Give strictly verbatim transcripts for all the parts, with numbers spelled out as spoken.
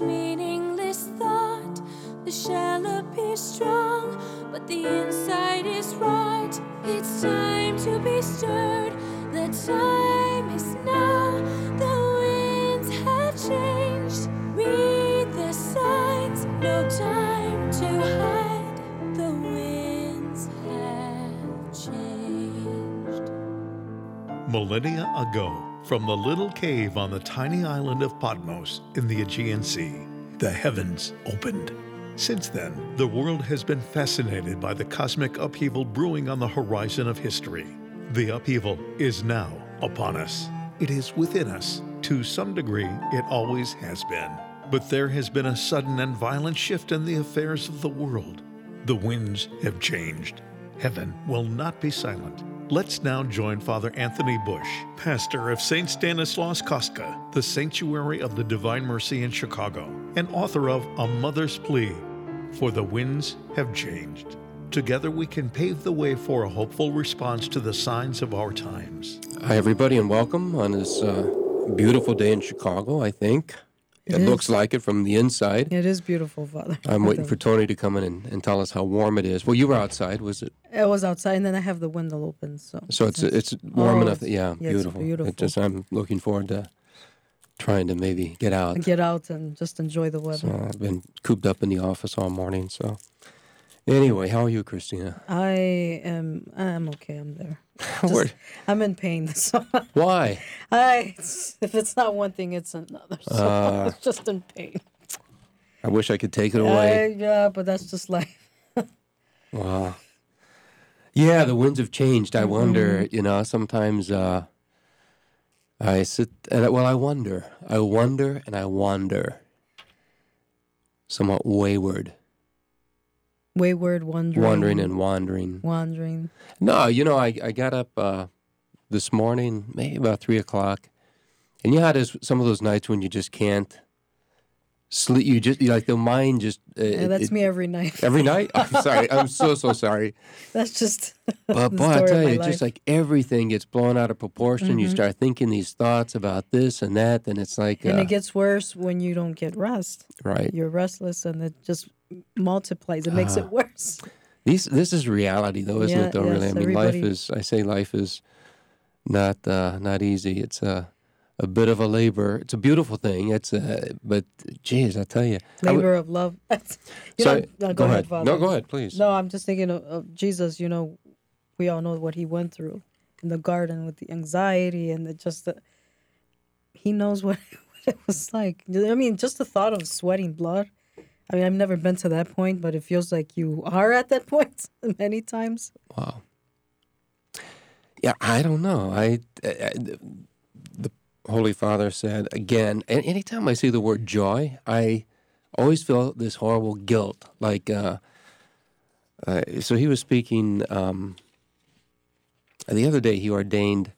meaningless thought. The shell appears strong, but the inside is rot. It's time to be stirred. The time is now. The winds have changed. Read the signs. No time to hide. The winds have changed. Millennia ago, from the little cave on the tiny island of Patmos in the Aegean Sea, the heavens opened. Since then, the world has been fascinated by the cosmic upheaval brewing on the horizon of history. The upheaval is now upon us. It is within us. To some degree, it always has been. But there has been a sudden and violent shift in the affairs of the world. The winds have changed. Heaven will not be silent. Let's now join Father Anthony Bush, pastor of Saint Stanislaus Kostka, the Sanctuary of the Divine Mercy in Chicago, and author of A Mother's Plea, For the Winds Have Changed. Together we can pave the way for a hopeful response to the signs of our times. Hi, everybody, and welcome on this uh, beautiful day in Chicago, I think. It, it looks like it from the inside. It is beautiful, Father. I'm waiting for Tony to come in and, and tell us how warm it is. Well, you were outside, was it? It was outside, and then I have the window open. So so it's it's warm oh, enough. That, yeah, yeah, beautiful. It's beautiful. It just, I'm looking forward to trying to maybe get out. And get out and just enjoy the weather. So I've been cooped up in the office all morning. So anyway, how are you, Christina? I am. I'm okay. I'm there. Just, I'm in pain. So Why? I, it's, if it's not one thing, it's another. So Uh, it's just in pain. I wish I could take it away. Uh, yeah, but that's just life. Wow. Yeah, the winds have changed. I Mm-hmm. wonder, you know, sometimes uh, I sit, and I, well, I wonder. I wonder and I wander. Somewhat wayward. Wayward, wandering. Wandering and wandering. Wandering. No, you know, I, I got up uh, this morning, maybe about three o'clock, and you had this, some of those nights when you just can't sleep. You just, you like the mind just. Uh, Yeah, that's it, me every night. Every night? I'm sorry. I'm so, so sorry. That's just But the boy, I story tell of you, my it's just life. like everything gets blown out of proportion. You Mhm. start thinking these thoughts about this and that, and it's like, And uh, it gets worse when you don't get rest. right. You're restless, and it just multiplies. It makes Ah. it worse. These, this is reality, though, isn't Yeah, it? Though, yes, really, I mean, life everybody- is. I say life is not uh, not easy. It's a a bit of a labor. It's a beautiful thing. It's a, but geez, I tell you, I w- Labor of love. you Sorry, know, no, go ahead. Father. No, go ahead, please. No, I'm just thinking of, of Jesus. You know, we all know what he went through in the garden with the anxiety and the, just the. He knows what, what it was like. I mean, just the thought of sweating blood. I mean, I've never been to that point, but it feels like you are at that point many times. Wow. Yeah, I don't know. I, I the Holy Father said again. And anytime I see the word joy, I always feel this horrible guilt. Like, uh, uh, so he was speaking. Um, the other day, he ordained,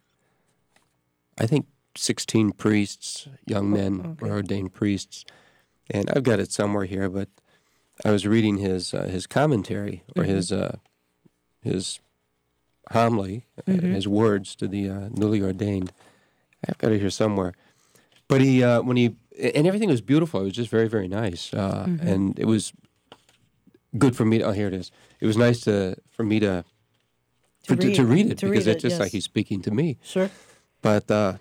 I think, sixteen priests, young men okay. were ordained priests, and I've got it somewhere here. But I was reading his uh, his commentary or Mm-hmm. his uh, his. homily, Mhm. his words to the uh, newly ordained. I've got it here somewhere. But he, uh, when he, and everything was beautiful. It was just very, very nice, uh, Mhm. and it was good for me. To, oh, here it is. It was nice to for me to To for, to, read- to read it to because read it's it, just like yes. he's speaking to me. Sure. But uh,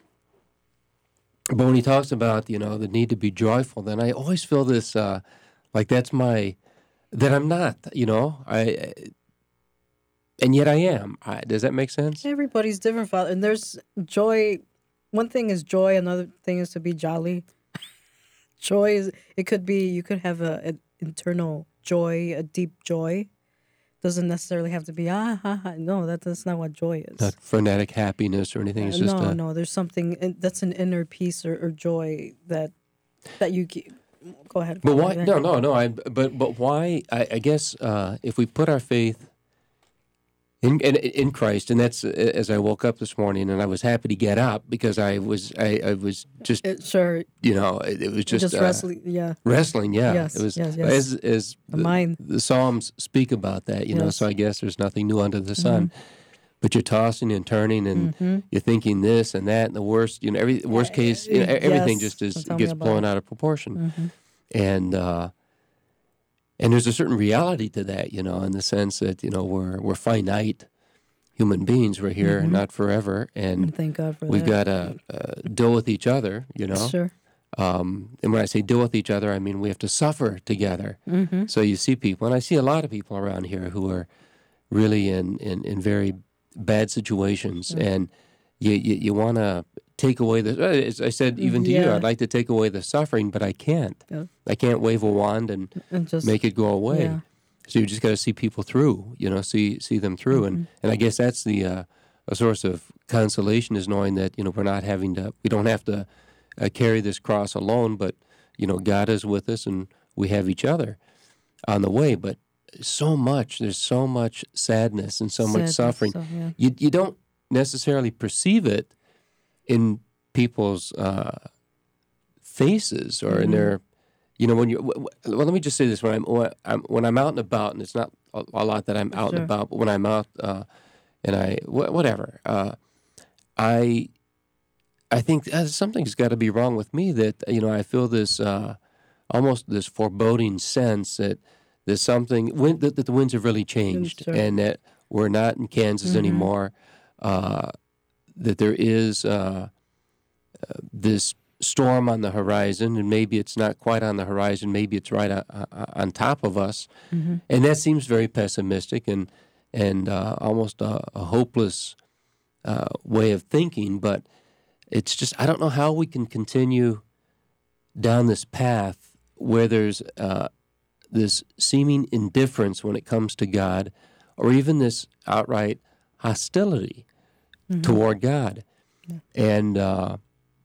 but when he talks about you know the need to be joyful, then I always feel this uh, like that's my that I'm not. You know I. And yet I am. I, does that make sense? Everybody's different, Father. And there's joy. One thing is joy. Another thing is to be jolly. Joy is, it could be, you could have a, an internal joy, a deep joy. Doesn't necessarily have to be, ah, ha, ha. No, that, that's not what joy is. Not frenetic happiness or anything. It's Uh, just no, a, no, there's something, in- that's an inner peace or, or joy that, that you keep. Go ahead. But Father. why? No, no, no. I. But but why? I, I guess uh, if we put our faith in, in in Christ, and that's uh, as I woke up this morning, and I was happy to get up because I was I, I was just It, sure. you know it, it was just, Just, uh, wrestling. Yeah. wrestling. Yeah, Yes, it was yes, yes. as as The mind. the Psalms speak about that. You know, Yes. so I guess there's nothing new under the sun. But you're tossing and turning, and Mm-hmm. you're thinking this and that, and the worst, you know, every worst case, you know, Uh, everything yes. just is Tell me gets about blown it. out of proportion. Mm-hmm. and uh, and there's a certain reality to that, you know, in the sense that, you know, we're we're finite human beings. We're here Mhm. not forever, and And thank God for we've that. got to uh, deal with each other, you know. Sure. Um, and when I say deal with each other, I mean we have to suffer together. Mm-hmm. So you see people, and I see a lot of people around here who are really in, in, in very bad situations, Mm. and you you, you want to take away the. As I said, even to you, Yeah. I'd like to take away the suffering, but I can't. Yeah. I can't wave a wand and And just make it go away. Yeah. So you just got to see people through, you know, see see them through, and Mm-hmm. and I guess that's the uh, a source of consolation is knowing that, you know, we're not having to, we don't have to uh, carry this cross alone, but, you know, God is with us, and we have each other on the way. But so much, there's so much sadness and so much Sadness, suffering. so, yeah. You you don't necessarily perceive it in people's uh, faces or in Mhm. their, you know, when you. w- w- Well, let me just say this: when I'm when I'm, when I'm out and about, and it's not a, a lot that I'm out Sure. and about, but when I'm out uh, and I wh- whatever, uh, I I think uh, something's got to be wrong with me that, you know, I feel this uh, almost this foreboding sense that there's something wind, that, that the winds have really changed, sure. and that we're not in Kansas Mhm. anymore. Uh, that there is uh, uh, this storm on the horizon, and maybe it's not quite on the horizon. Maybe it's right on, on top of us, Mhm. and that seems very pessimistic and and uh, almost a, a hopeless uh, way of thinking. But it's just, I don't know how we can continue down this path where there's uh, this seeming indifference when it comes to God, or even this outright hostility Mhm. toward God. And uh,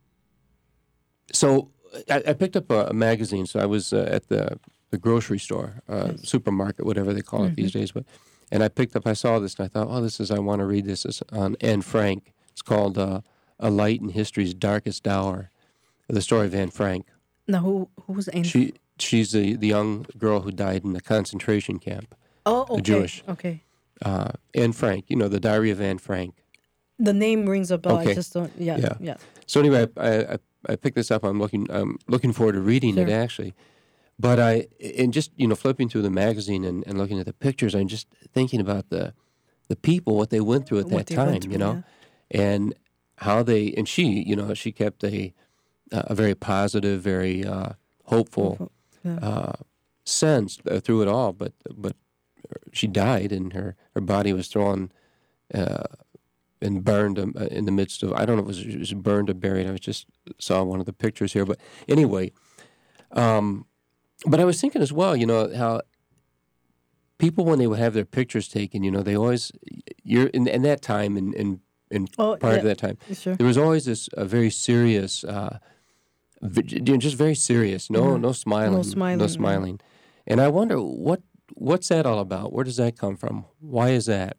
so I, I picked up a, a magazine. So I was uh, at the, the grocery store, uh, supermarket, whatever they call it these days. But and I picked up, I saw this, and I thought, oh, this is, I want to read this. It's on Anne Frank. It's called uh, A Light in History's Darkest Hour, the story of Anne Frank. Now, who who was Anne? She She's the, the young girl who died in a concentration camp, oh, okay. Jewish. Okay. uh, Anne Frank, you know, the Diary of Anne Frank. The name rings a bell. I Okay. just don't. Yeah. Yeah. Yeah. So anyway, I, I, I picked this up. I'm looking I'm looking forward to reading it, Sure. actually. But I, and just, you know, flipping through the magazine and, and looking at the pictures, I'm just thinking about the the people, what they went through at What that they time, went through, you know, and how they, and she, you know, she kept a a very positive, very uh, hopeful Yeah. uh, sense uh, through it all. But but she died, and her, her body was thrown uh, and burned um, uh, in the midst of, I don't know if it was, it was burned or buried. I was just saw one of the pictures here. But anyway, um, but I was thinking as well, you know, how people, when they would have their pictures taken, you know, they always, you're in, in that time and in, in, in Oh, prior yeah. to that time, Sure. there was always this uh, very serious, uh, vi- you know, just very serious. No, Mhm. no smiling, No smiling, no yeah. smiling. And I wonder what what's that all about? Where does that come from? Why is that?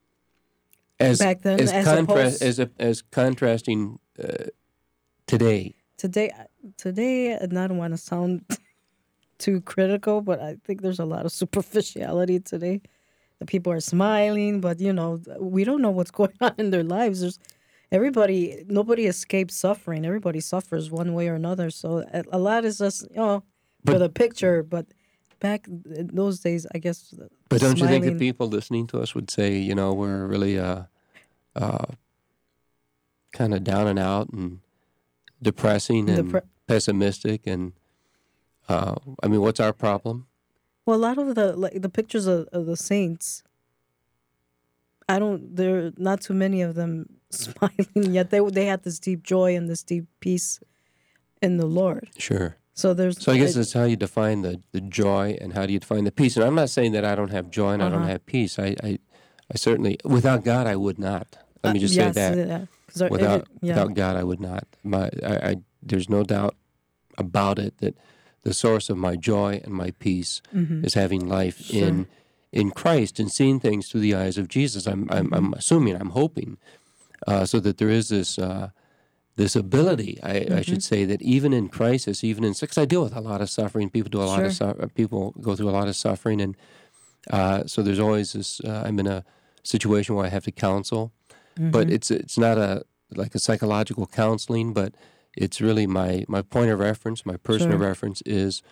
As Back then, as, as contrast opposed- as a, as contrasting uh, today. Today, today, and I don't want to sound too critical, but I think there's a lot of superficiality today. The people are smiling, but you know, we don't know what's going on in their lives. There's everybody, nobody escapes suffering. Everybody suffers one way or another. So a, a lot is just, you know, for But- the picture. But back in those days, I guess. the But don't you think that smiling- people listening to us would say, you know, we're really uh, uh, kind of down and out and depressing and Depre- pessimistic? And uh, I mean, what's our problem? Well, a lot of the like the pictures of, of the saints, I don't. There are not too many of them smiling yet. They they had this deep joy and this deep peace in the Lord. Sure. So there's. So I guess it- that's how you define the, the joy, and how do you define the peace. And I'm not saying that I don't have joy and I don't Uh-huh. have peace. I, I, I certainly, without God, I would not. Let me uh, just yes, say that. yeah. 'Cause our- Without it- yeah. without God, I would not. My, I, I, there's no doubt about it that the source of my joy and my peace Mhm. is having life Sure. in in Christ and seeing things through the eyes of Jesus. I'm I'm, Mm-hmm. I'm assuming, I'm hoping, uh, so that there is this uh, this ability, I, I should Mm-hmm. say, that even in crisis, even in because I deal with a lot of suffering. People do a lot of Sure. su- people go through a lot of suffering, and uh, so there's always this. Uh, I'm in a situation where I have to counsel, Mm-hmm. but it's it's not a like a psychological counseling, but it's really my my point of reference, my person of Sure. reference is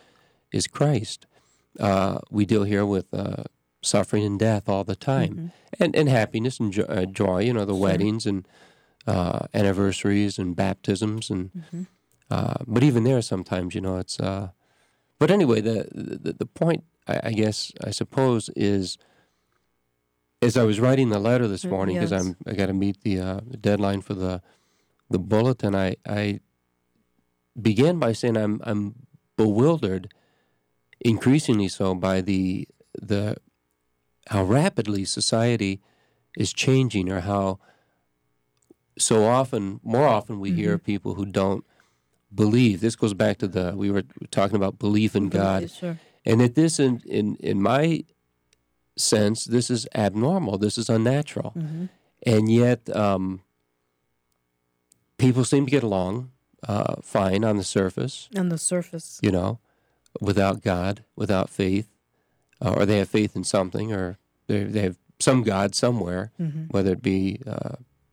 is Christ. Uh, we deal here with uh, suffering and death all the time, Mm-hmm. and and happiness and jo- uh, joy. You know, the Sure. weddings and uh, anniversaries and baptisms, and Mm-hmm. uh, but even there, sometimes you know it's. Uh, but anyway, the the, the point I, I guess I suppose is, as I was writing the letter this Mm, morning, because yes. I'm I got to meet the uh, deadline for the the bulletin. I I began by saying I'm I'm bewildered, increasingly so, by the the how rapidly society is changing, or how so often, more often, we hear people who don't believe. This goes back to the we were talking about belief in God, Sure. and that this, in in in my sense, this is abnormal. This is unnatural, Mm-hmm. and yet um, people seem to get along uh, fine on the surface. On the surface. You know, without God, without faith, uh, or they have faith in something, or they they have some God somewhere, Mm-hmm. whether it be uh,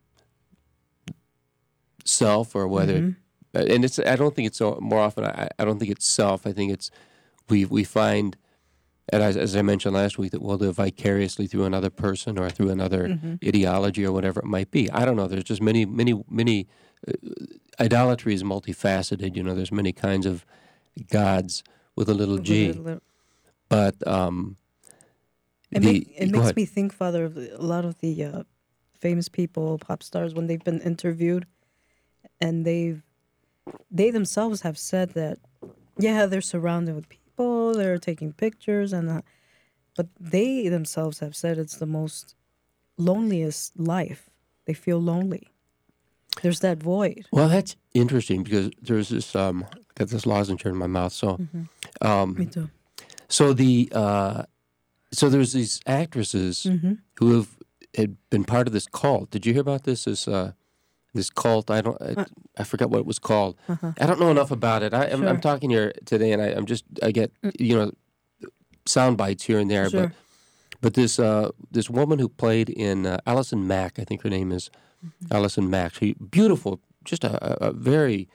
self or whether, Mm-hmm. it, and it's. I don't think it's so. More often, I, I don't think it's self. I think it's we we find, and as, as I mentioned last week, that we'll live vicariously through another person or through another Mm-hmm. ideology or whatever it might be. I don't know. There's just many many many. Uh, idolatry is multifaceted. You know, there's many kinds of gods with a little g. But um, It, the, make, it go makes ahead. me think, Father, of the- a lot of the uh, famous people, pop stars, when they've been interviewed, and they've they themselves have said that, yeah, they're surrounded with people, they're taking pictures, and uh, but they themselves have said it's the most loneliest life. They feel lonely. There's that void. Well, that's interesting because there's this um, got this lozenge in my mouth. So, Me um, too. so the uh, so there's these actresses Mm-hmm. who have had been part of this cult. Did you hear about this? This uh, this cult. I don't. I, I forgot what it was called. Uh-huh. I don't know enough about it. I, I'm, I'm Sure. talking here today, and I, I'm just I get you know sound bites here and there, Sure. but. But this uh, this woman who played in uh, Allison Mack, I think her name is Allison Mack. She beautiful, just a, a a very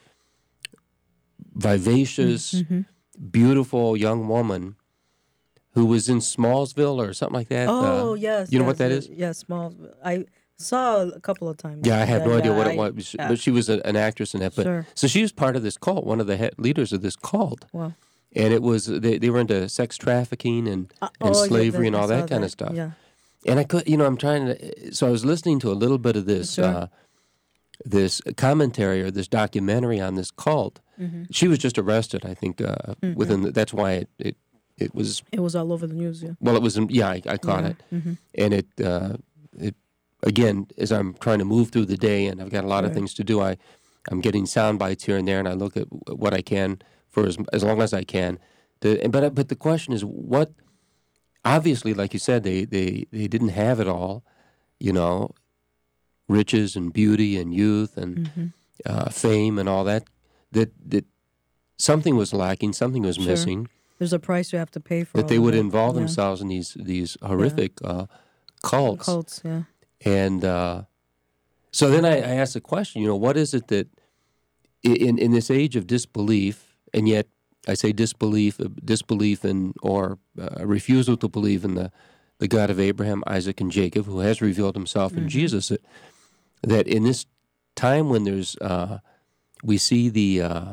vivacious, Mm-hmm. beautiful young woman who was in Smallsville or something like that. Oh Uh, yes, you know yes, what that yes, is? Yes, small. I saw a couple of times. Yeah, I have no idea what I- it was, yeah. but she was a, an actress in that. But Sure. so she was part of this cult, one of the head leaders of this cult, Wow. and it was they, they were into sex trafficking and Uh, and oh, yeah, slavery and I all saw that kind of stuff. Yeah. And I could, you know, I'm trying to. So I was listening to a little bit of this, Sure. uh, this commentary or this documentary on this cult. Mm-hmm. She was just arrested, I think. Uh, Within the, that's why it, it it was. It was all over the news. Yeah. Well, it was. Yeah, I, I caught Yeah. it, Mm-hmm. and it uh, it again as I'm trying to move through the day, and I've got a lot of Right. things to do. I I'm getting sound bites here and there, and I look at what I can for as as long as I can. To, but but the question is what. Obviously, like you said, they, they, they didn't have it all, you know, riches and beauty and youth and Mm-hmm. uh, fame and all that. That that something was lacking, something was Sure. missing. There's a price you have to pay for. That they all would of it. involve Yeah. themselves in these these horrific uh, cults. Cults. Yeah. And uh, so then I, I asked the question, you know, what is it that i- in in this age of disbelief, and yet I say disbelief, uh, disbelief in or uh, refusal to believe in the, the God of Abraham, Isaac, and Jacob, who has revealed Himself in Jesus. That, that in this time when there's, uh, we see the uh,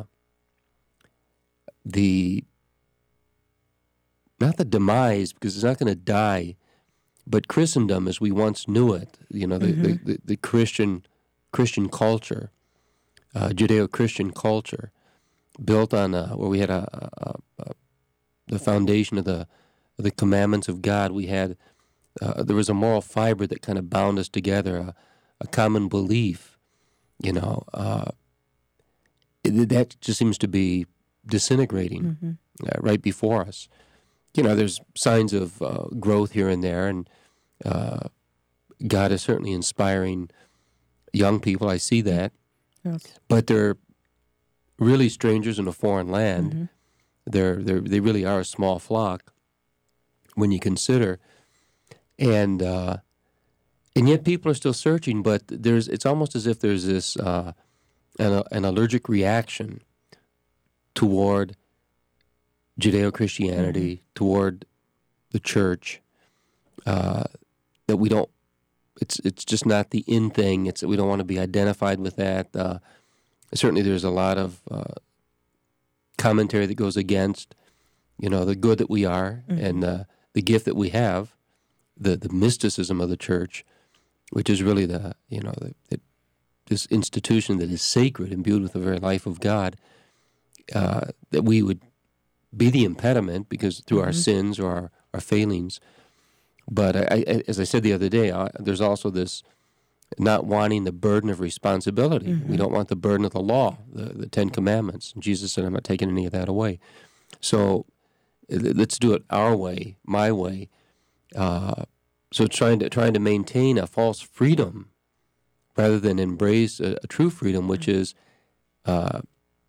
the not the demise because it's not going to die, but Christendom as we once knew it. You know, the the, the, the Christian Christian culture, uh, Judeo-Christian culture. Built on uh, where we had a, a, a, the foundation of the of the commandments of God. We had uh, there was a moral fiber that kind of bound us together, a, a common belief. You know, uh, it, that just seems to be disintegrating Mm-hmm. uh, right before us. You know, there's signs of uh, growth here and there, and uh, God is certainly inspiring young people. I see that, Yes. but they're really strangers in a foreign land. Mm-hmm. They're they they really are a small flock when you consider, and uh, and yet people are still searching. But there's it's almost as if there's this uh, an an allergic reaction toward Judeo-Christianity, mm-hmm. toward the church, uh, that we don't, it's it's just not the in thing. It's we don't want to be identified with that. Uh, certainly there's a lot of uh, commentary that goes against, you know, the good that we are mm-hmm. and uh, the gift that we have, the the mysticism of the church, which is really the, you know, the, the, this institution that is sacred, imbued with the very life of God, uh, that we would be the impediment because through mm-hmm. our sins or our, our failings. But I, I, as I said the other day, I, there's also this not wanting the burden of responsibility. Mm-hmm. We don't want the burden of the law, the, the Ten Commandments. And Jesus said, I'm not taking any of that away. So let's do it our way, my way. Uh, so trying to trying to maintain a false freedom rather than embrace a, a true freedom, which is uh,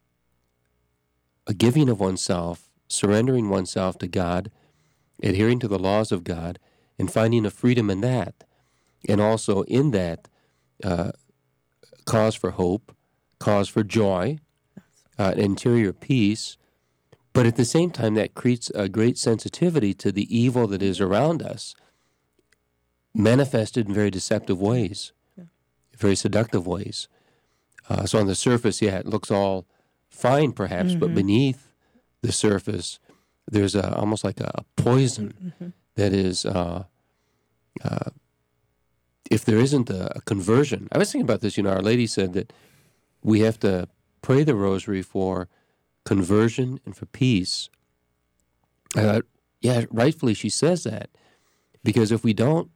a giving of oneself, surrendering oneself to God, adhering to the laws of God, and finding a freedom in that. And also in that, uh, cause for hope, cause for joy, uh, interior peace. But at the same time, that creates a great sensitivity to the evil that is around us, manifested in very deceptive ways, yeah. very seductive ways. Uh, so on the surface, yeah, it looks all fine perhaps, mm-hmm. but beneath the surface, there's a, almost like a poison mm-hmm. that is, uh, uh, if there isn't a, a conversion. I was thinking about this, you know, Our Lady said that we have to pray the rosary for conversion and for peace. Uh, yeah, rightfully she says that, because if we don't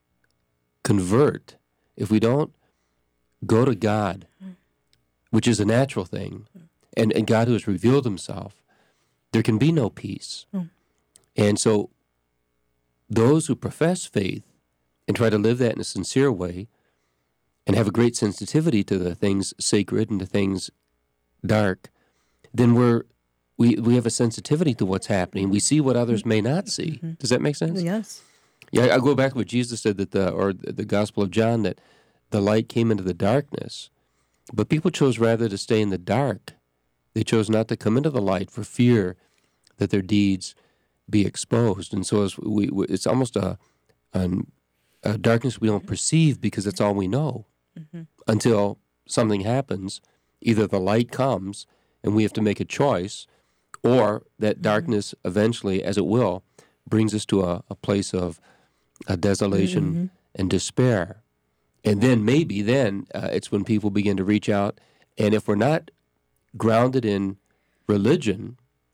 convert, if we don't go to God, which is a natural thing, and, and God who has revealed himself, there can be no peace. Mm. And so those who profess faith and try to live that in a sincere way and have a great sensitivity to the things sacred and the things dark, then we're, we we have a sensitivity to what's happening. We see what others may not see. Mm-hmm. Does that make sense? Yes. Yeah, I go back to what Jesus said, that the, or the Gospel of John, that the light came into the darkness, but people chose rather to stay in the dark. They chose not to come into the light for fear that their deeds be exposed. And so as we, it's almost a, an, a darkness we don't perceive because it's all we know mm-hmm. until something happens. Either the light comes and we have to make a choice, or that darkness eventually, as it will, brings us to a, a place of a desolation mm-hmm. and despair. And then maybe then uh, it's when people begin to reach out. And if we're not grounded in religion,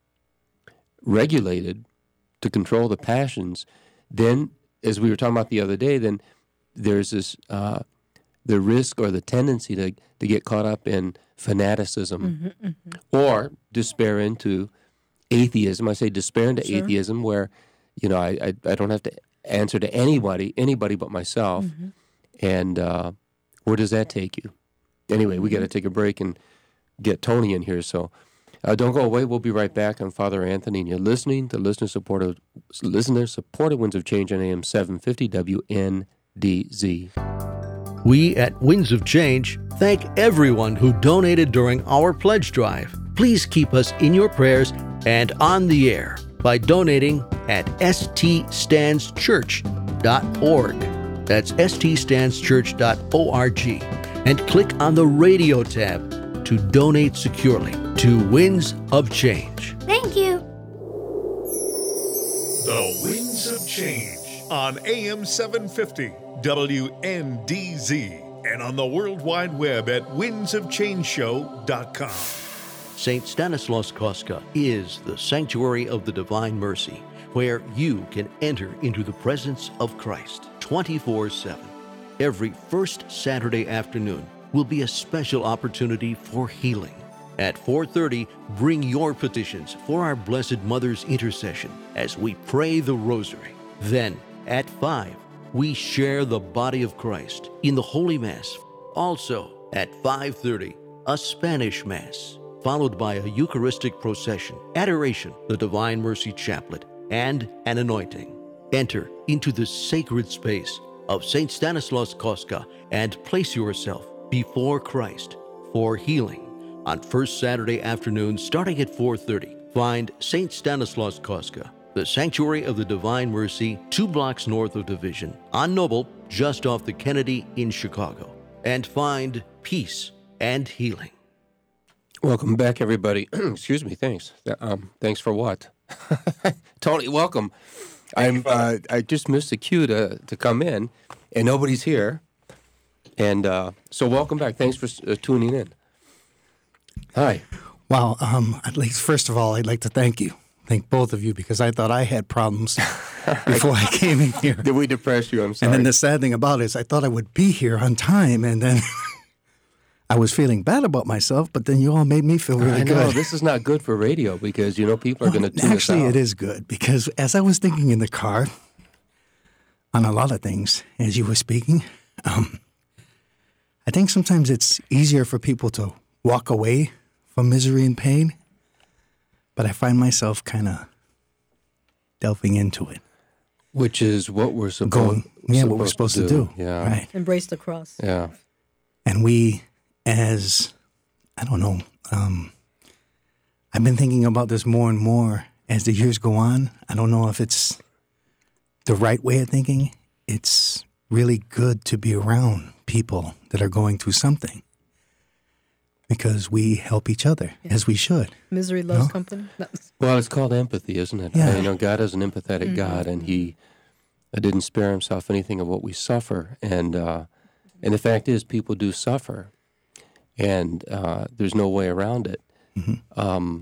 regulated to control the passions, then, as we were talking about the other day, then there's this uh, the risk or the tendency to, to get caught up in fanaticism mm-hmm, mm-hmm. or despair into atheism. I say despair into sure. atheism, where, you know, I, I I don't have to answer to anybody, anybody but myself. Mm-hmm. And uh, where does that take you? Anyway, we got to take a break and get Tony in here. So uh, don't go away. We'll be right back on Father Anthony, and you're listening to Listener Supported, Listener Supported Winds of Change on A M seven fifty W N D Z. We at Winds of Change thank everyone who donated during our pledge drive. Please keep us in your prayers and on the air by donating at s t stands church dot org. That's s t stands church dot org. And click on the radio tab to donate securely to Winds of Change. Thank you. The Winds of Change on A M seven fifty W N D Z and on the World Wide Web at winds of change show dot com. Saint Stanislaus Kostka is the sanctuary of the Divine Mercy, where you can enter into the presence of Christ twenty-four seven. Every first Saturday afternoon will be a special opportunity for healing. At four thirty, bring your petitions for our Blessed Mother's intercession as we pray the Rosary. Then, at five, we share the body of Christ in the Holy Mass. Also, at five thirty, a Spanish Mass, followed by a Eucharistic procession, adoration, the Divine Mercy Chaplet, and an anointing. Enter into the sacred space of Saint Stanislaus Kostka and place yourself before Christ for healing on first Saturday afternoon starting at four thirty. find Saint Stanislaus Kostka, the Sanctuary of the Divine Mercy, two blocks north of Division, on Noble, just off the Kennedy in Chicago, and find peace and healing. Welcome back, everybody. Excuse me. Thanks. Um, thanks for what? Tony, welcome. I'm. Uh, I just missed the cue to to come in, and nobody's here. And uh, so, welcome back. Thanks for uh, tuning in. Hi. Well, um, at least first of all, I'd like to thank you, thank both of you, because I thought I had problems before I came in here. Did we depress you? I'm sorry. And then the sad thing about it is I thought I would be here on time, and then I was feeling bad about myself, but then you all made me feel really I know, good. this is not good for radio because, you know, people are Well, going to tune us actually, out. it is good, because as I was thinking in the car on a lot of things as you were speaking, um, I think sometimes it's easier for people to walk away from misery and pain, but I find myself kind of delving into it. Which is what we're supposed, Going, yeah, what we're supposed to do. Yeah. Right. Embrace the cross. Yeah. And we, as, I don't know, um, I've been thinking about this more and more as the years go on. I don't know if it's the right way of thinking. It's really good to be around people that are going through something, because we help each other, Yeah. as we should. Misery loves No? company. No. Well, it's called empathy, isn't it? Yeah. You know, God is an empathetic Mm-hmm. God, and He uh, didn't spare Himself anything of what we suffer. And uh, and the fact is, people do suffer, and uh, there's no way around it. Mm-hmm. Um,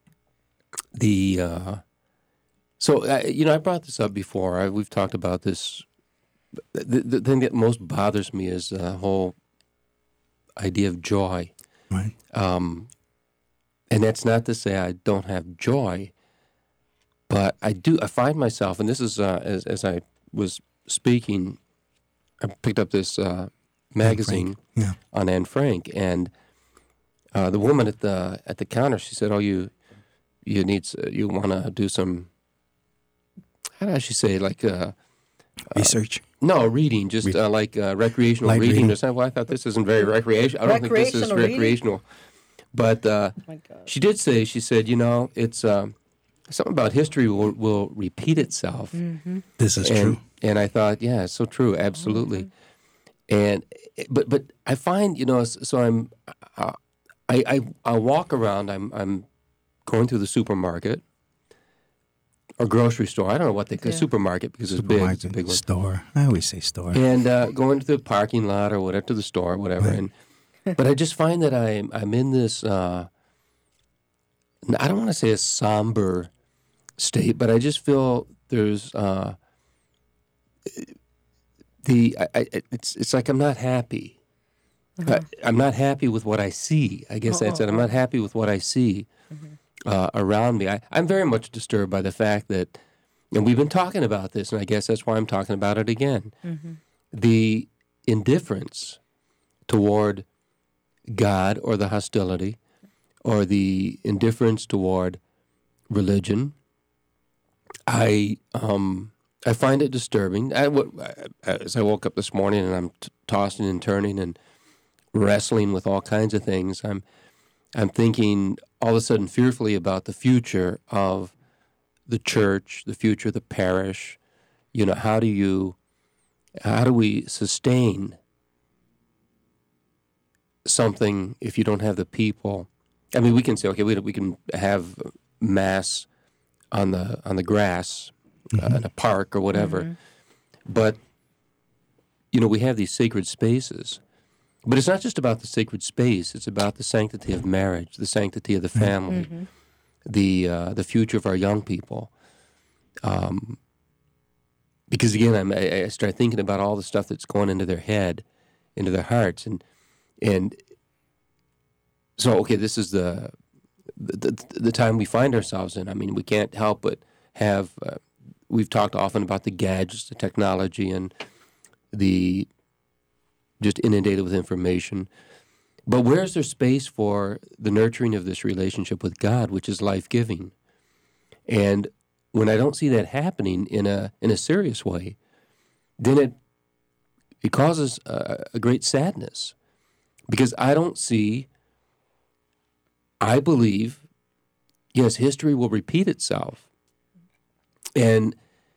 the uh, so uh, you know, I brought this up before. I, we've talked about this. The, the thing that most bothers me is the whole idea of joy. Right. Um, and that's not to say I don't have joy, but I do. I find myself, and this is uh, as as I was speaking, I picked up this uh, magazine Yeah. on Anne Frank, and uh, the woman at the at the counter, she said, "Oh, you you need s- you want to do some, how does she say, like uh, Research. no reading, just Read- uh, like uh, recreational Light reading, reading. or something." Well, I thought this isn't very recreational. I don't think this is Recreational reading? recreational. But uh, Oh my God. she did say, she said, you know, it's um, something about history will, will repeat itself. Mm-hmm. This is and, true. And I thought, yeah, it's so true, absolutely. And but but I find, you know, s- so I'm uh, I, I I walk around. I'm I'm going through the supermarket or grocery store. I don't know what they call Yeah. supermarket because it's big. It's a Supermarket, big one. store. I always say store. And uh, going to the parking lot or whatever, to the store, whatever. Right. And but I just find that I'm I'm in this. Uh, I don't want to say a somber state, but I just feel there's uh, the I, I, it's it's like I'm not happy. I, I'm not happy with what I see. I guess that's it. I'm not happy with what I see uh, around me. I, I'm very much disturbed by the fact that, and we've been talking about this, and I guess that's why I'm talking about it again. The indifference toward God, or the hostility, or the indifference toward religion. I um, I find it disturbing. I, w- as I woke up this morning and I'm t- tossing and turning and wrestling with all kinds of things, I'm I'm thinking all of a sudden fearfully about the future of the church, the future of the parish. You know, how do you, how do we sustain something if you don't have the people? I mean, we can say, okay, we we can have mass on the on the grass uh, in a park or whatever, but you know, we have these sacred spaces. But it's not just about the sacred space; it's about the sanctity of marriage, the sanctity of the family, the uh, the future of our young people. Um, because again, I'm, I, I start thinking about all the stuff that's going into their head, into their hearts, and and so okay, this is the the, the time we find ourselves in. I mean, we can't help but have. Uh, we've talked often about the gadgets, the technology, and the just inundated with information. But where's there space for the nurturing of this relationship with God, which is life-giving? And when I don't see that happening in a in a serious way, then it it causes a, a great sadness, because I don't see. I believe, yes, history will repeat itself. And,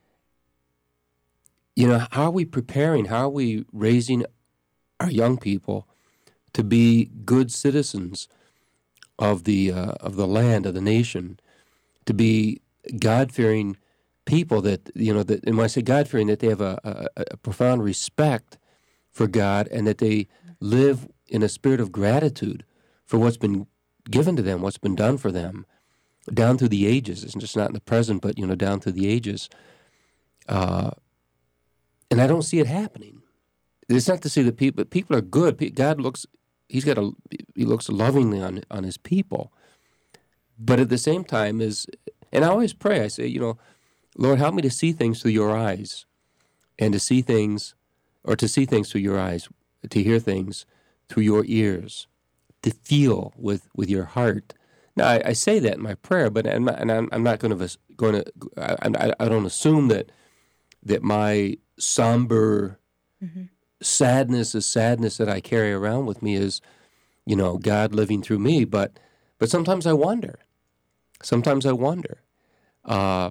you know, how are we preparing, how are we raising our young people to be good citizens of the uh, of the land, of the nation, to be God-fearing people that, you know, that, and when I say God-fearing, that they have a, a, a profound respect for God and that they live in a spirit of gratitude for what's been given to them, what's been done for them, down through the ages. It's just not in the present, but, you know, down through the ages. Uh, and I don't see it happening. It's not to say that people, people are good. Pe- God looks, he's got a, he looks lovingly on, on his people. But at the same time is, and I always pray, I say, you know, Lord, help me to see things through your eyes and to see things, or to see things through your eyes, to hear things through your ears, to feel with, with your heart. Now, I, I say that in my prayer, but I'm not, and I'm, I'm not going to, going to I, I don't assume that that my somber mm-hmm. sadness is sadness that I carry around with me is, you know, God living through me. But but sometimes I wonder. Sometimes I wonder uh,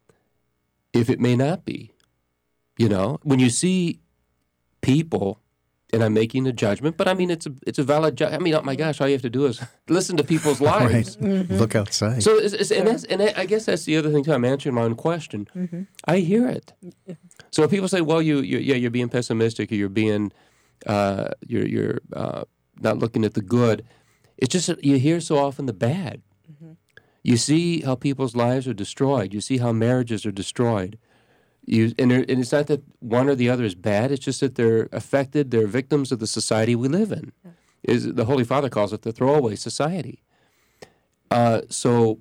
if it may not be. You know, when you see people, and I'm making a judgment, but I mean, it's a it's a valid judgment. I mean, oh my gosh, all you have to do is listen to people's lives. Right. Mm-hmm. Look outside. So, it's, it's, and, that's, and I guess that's the other thing, too. I'm answering my own question. Mm-hmm. I hear it. So if people say, well, you, you yeah, you're being pessimistic, or you're being, uh, you're, you're uh, not looking at the good, it's just that you hear so often the bad. Mm-hmm. You see how people's lives are destroyed. You see how marriages are destroyed. You, and, and it's not that one or the other is bad. It's just that they're affected. They're victims of the society we live in. Yeah. Is the Holy Father calls it the throwaway society. Uh, so,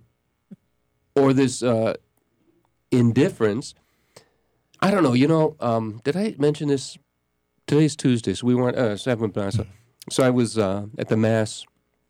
or this uh, indifference. I don't know. You know, um, did I mention this? Today's Tuesday, so we weren't. Uh, so, I so I was uh, at the Mass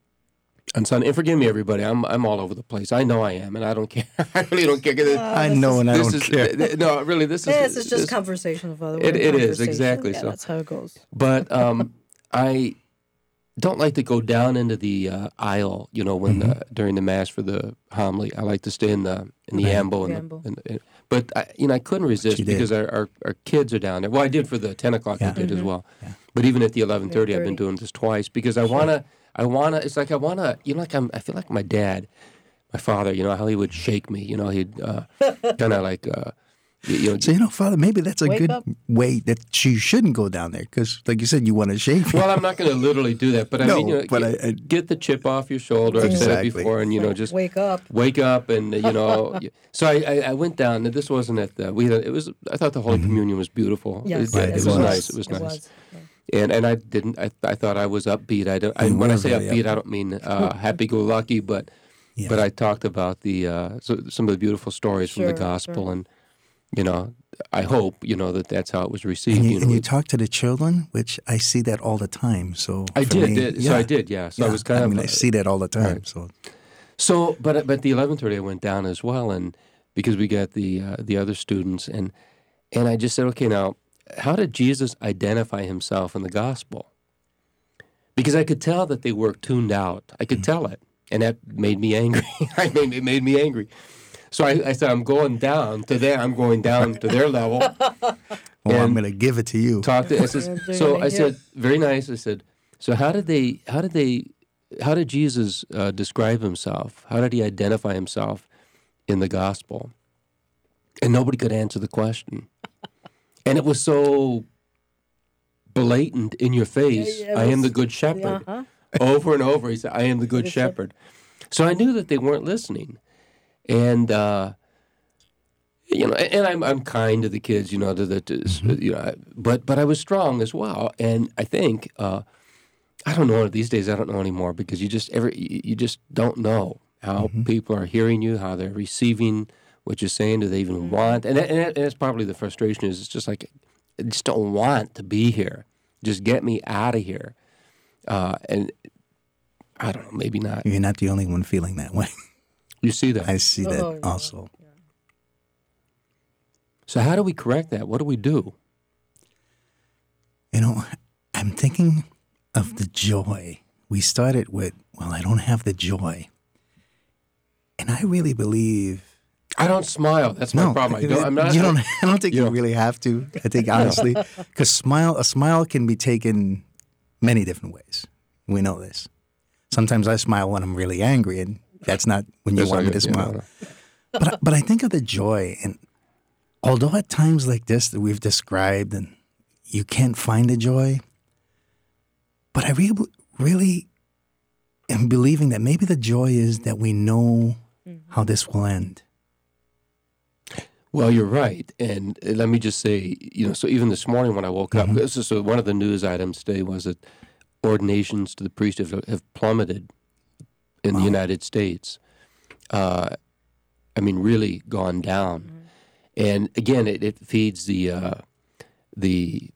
on Sunday. And forgive me, everybody. I'm I'm all over the place. I know I am, and I don't care. I really don't care. Uh, I know, and I don't is, care. Th- no, really, this is this is just this, conversation of other. It, it is exactly yeah, so. That's how it goes. But um, I don't like to go down into the uh, aisle. You know, when mm-hmm. uh, during the Mass for the homily, I like to stay in the in the ambo. And ambo. The, and the, but I, you know, I couldn't resist because our, our our kids are down there. Well, I did for the ten o'clock. Yeah. I did mm-hmm. as well. Yeah. But even at the eleven thirty, I've been doing this twice because I wanna. I wanna. It's like I wanna. You know, like I'm. I feel like my dad, my father. You know how he would shake me. You know, he'd uh, kind of like. Uh, you know. So you know, Father, maybe that's a good up. way that you shouldn't go down there because, like you said, you want to shake me. Well, I'm not going to literally do that, but I no, mean, you know, but get, I, I, get the chip off your shoulder. I've said it before, and you know, just wake up, wake up, and you know. So I, I, I went down. And this wasn't at the. We had, it was. I thought the Holy mm-hmm. Communion was beautiful. Yes, it, it, it, was, was nice. It was it nice. Was. Yeah. And and I didn't. I I thought I was upbeat. I don't. I, when I say upbeat, I don't mean uh, happy-go-lucky, but yeah. but I talked about the uh, so, some of the beautiful stories sure, from the gospel, sure. and you know, I hope you know that that's how it was received. And you, you know, and you talk to the children, which I see that all the time. So I did, me, did. Yeah. So I did. Yeah. So yeah. I was kind I of. mean, I see that all the time. Right. So so but but the eleven thirty I went down as well, and because we got the uh, the other students, and and I just said, okay, now how did Jesus identify himself in the gospel? Because I could tell that they were tuned out. I could mm-hmm. tell it, and that made me angry. I made it made me angry. So I, I said, I'm going down to their. I'm going down to their level. Well, I'm going to give it to you. Talk to. I said, so I said, very nice. I said, so how did they? How did they? How did Jesus uh, describe himself? How did he identify himself in the gospel? And nobody could answer the question. And it was so blatant in your face. Yeah, yeah, I am was, the good shepherd. Uh-huh. Over and over, he said, I am the good shepherd. So I knew that they weren't listening. And, uh, you know, and I'm I'm kind to the kids, you know, to the, to, mm-hmm. you know, but but I was strong as well. And I think, uh, I don't know, these days I don't know anymore because you just, every, you just don't know how mm-hmm. people are hearing you, how they're receiving what you're saying. Do they even want? And, and, and that's probably the frustration is it's just like, I just don't want to be here. Just get me out of here. Uh, and I don't know, maybe not. You're not the only one feeling that way. You see that? I see that oh, yeah. also. Yeah. So how do we correct that? What do we do? You know, I'm thinking of the joy. We started with, well, I don't have the joy. And I really believe. I don't smile. That's my No, problem. I don't, I'm not. you don't. I don't think you you, know. really have to. I think honestly, because smile, a smile can be taken many different ways. We know this. Sometimes I smile when I'm really angry, and that's not when you That's want not me to good, yeah, smile. no, no. But I- but I think of the joy, and although at times like this that we've described, and you can't find the joy, but I really really am believing that maybe the joy is that we know how this will end. Well, you're right. And uh, let me just say, you know, so even this morning when I woke up, this is, so one of the news items today was that ordinations to the priesthood have, have plummeted in the United States. Uh, I mean, really gone down. And again, it, it feeds the, uh, the,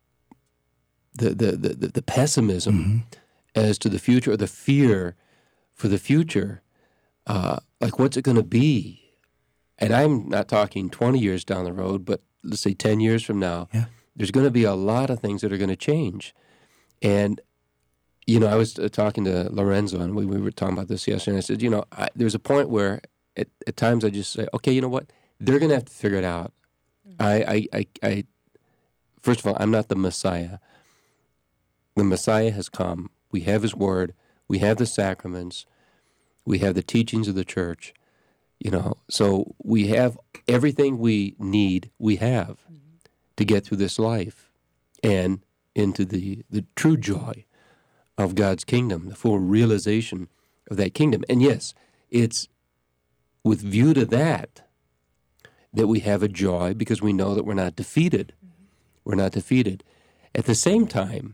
the, the, the, the pessimism as to the future, or the fear for the future. Uh, like, what's it going to be? And I'm not talking twenty years down the road, but let's say ten years from now, Yeah. there's going to be a lot of things that are going to change. And, you know, I was uh, talking to Lorenzo, and we, we were talking about this yesterday, and I said, you know, I, there's a point where at, at times I just say, okay, you know what? They're going to have to figure it out. I, I, I, I, first of all, I'm not the Messiah. The Messiah has come. We have his word. We have the sacraments. We have the teachings of the church. You know, so we have everything we need, we have to get through this life and into the, the true joy of God's kingdom, the full realization of that kingdom. And yes, it's with view to that that we have a joy, because we know that we're not defeated. We're not defeated. At the same time,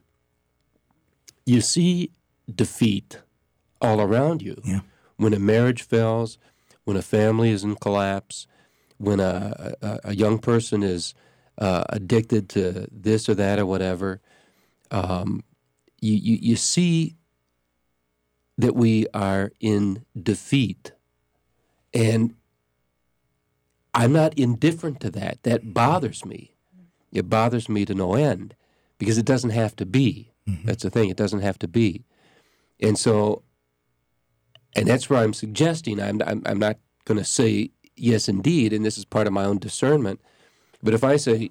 you see defeat all around you. Yeah. When a marriage fails, when a family is in collapse, when a, a, a young person is uh, addicted to this or that or whatever, um, you, you, you see that we are in defeat. And I'm not indifferent to that. That bothers me. It bothers me to no end, because it doesn't have to be. Mm-hmm. That's the thing. It doesn't have to be. And so, and that's where I'm suggesting, I'm, I'm, I'm not going to say, yes, indeed, and this is part of my own discernment, but if I say,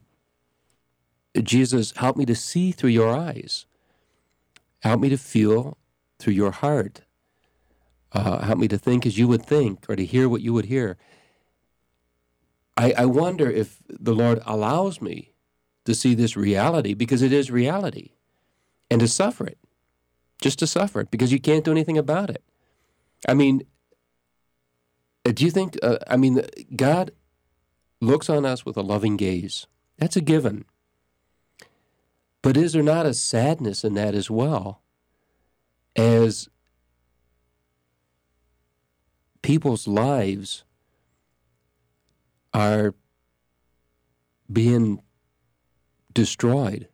Jesus, help me to see through your eyes, help me to feel through your heart, uh, help me to think as you would think, or to hear what you would hear, I, I wonder if the Lord allows me to see this reality, because it is reality, and to suffer it, just to suffer it, because you can't do anything about it. I mean, do you think, uh, I mean, God looks on us with a loving gaze. That's a given. But is there not a sadness in that as well, as people's lives are being destroyed?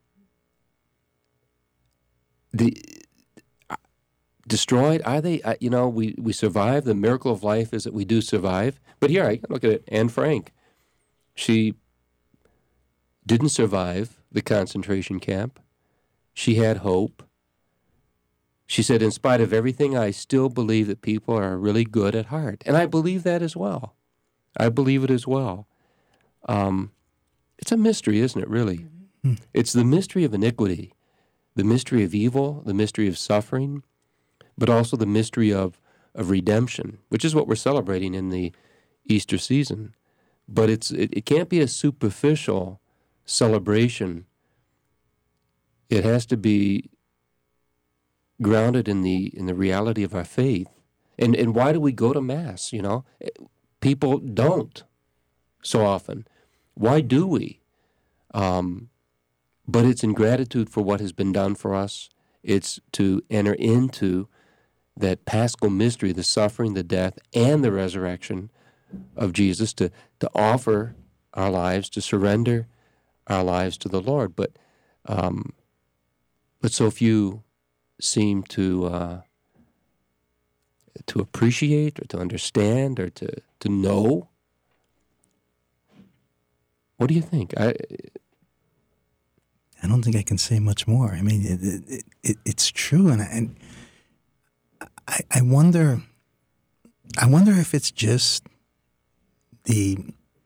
The Destroyed? Are they? Uh, you know, we, we survive. The miracle of life is that we do survive. But here, I look at it. Anne Frank. She didn't survive the concentration camp. She had hope. She said, in spite of everything, I still believe that people are really good at heart. And I believe that as well. I believe it as well. Um, it's a mystery, isn't it, really? Mm-hmm. It's the mystery of iniquity, the mystery of evil, the mystery of suffering, but also the mystery of, of redemption, which is what we're celebrating in the Easter season. But it's it, it can't be a superficial celebration. It has to be grounded in the in the reality of our faith. And and why do we go to Mass, you know? People don't so often. Why do we? Um, but it's in gratitude for what has been done for us. It's to enter into that paschal mystery, the suffering, the death, and the resurrection of Jesus, to, to offer our lives, to surrender our lives to the Lord. But um, but so few seem to uh, to appreciate, or to understand, or to, to know. What do you think? I I don't think I can say much more. I mean, it, it, it, it's true, and, and I, I wonder, I wonder if it's just the,